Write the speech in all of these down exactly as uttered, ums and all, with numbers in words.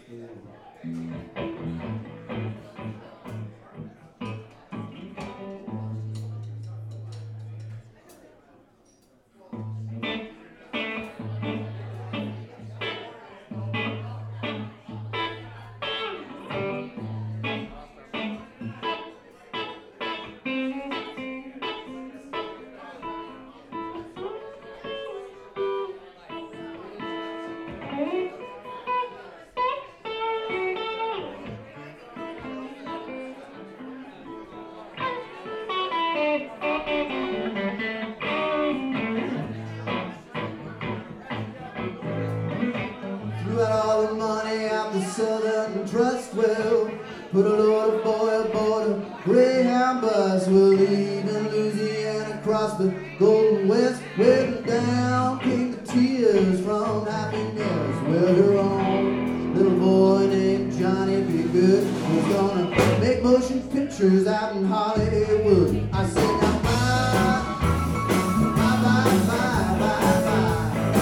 Threw out all the money out the Southern Trust will. Put a load of boy aboard a Greyhound bus. We're leaving Louisiana across the Golden West. Waiting down came the tears from happiness. Well, your own little boy named Johnny B. Good was gonna make motion pictures out in Hollywood. I said, now bye, bye, bye, bye, bye, bye.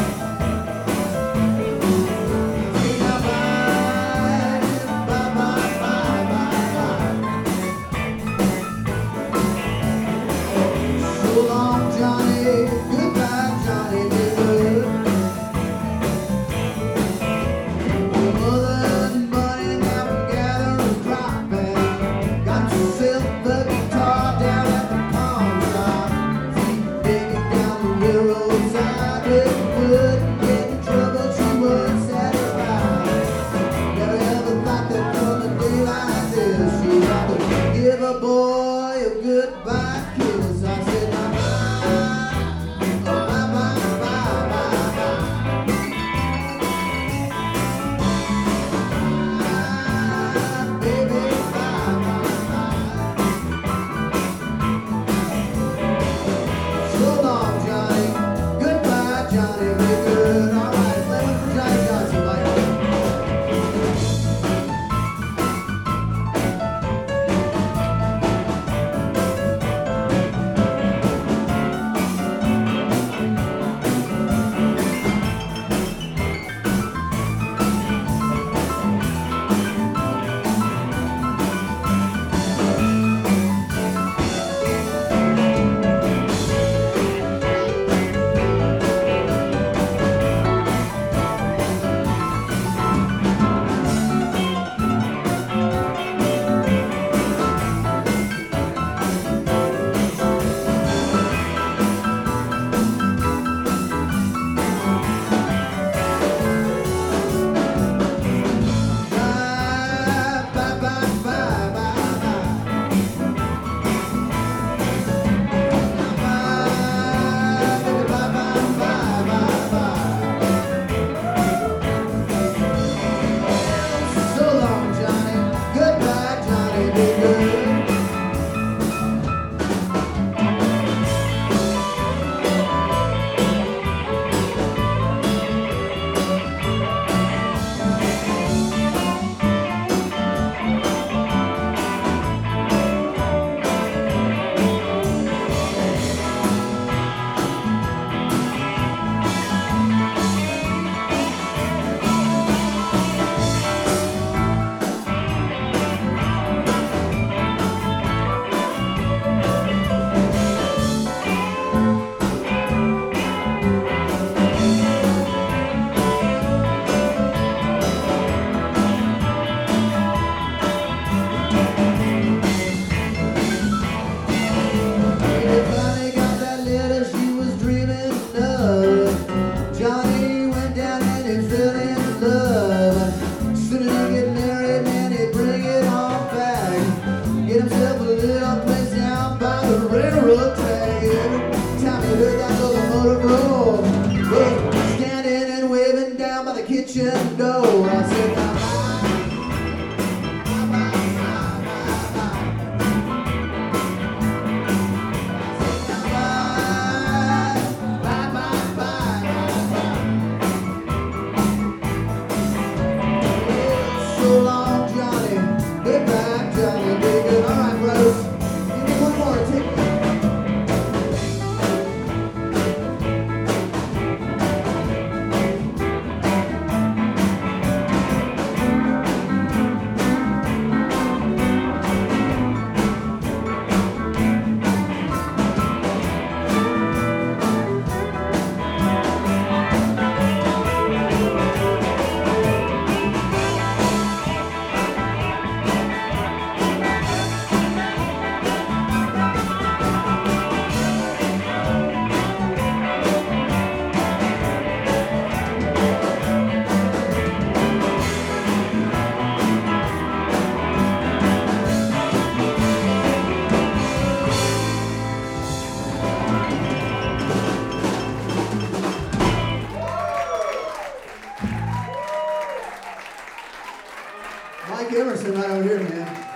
Give a boy a goodbye kiss. I said, bye, bye, bye, bye, bye, bye, bye. Bye, baby, bye, bye, bye. So long, Johnny. Goodbye, Johnny. Be good. All right, play one for Johnny Johnson, Mike. Kitchen door. I said, bye, bye, bye, bye, bye, bye, bye. So long, Johnny. Goodbye, Johnny. Be good. All right, brothers. Give me one more. Take me. Mike Emerson right over here, man.